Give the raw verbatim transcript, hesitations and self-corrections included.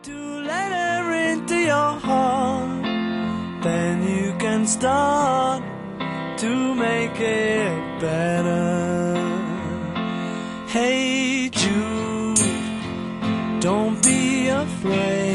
To let her into your heart, then you can start to make it better. Hey Jude, don't be afraid.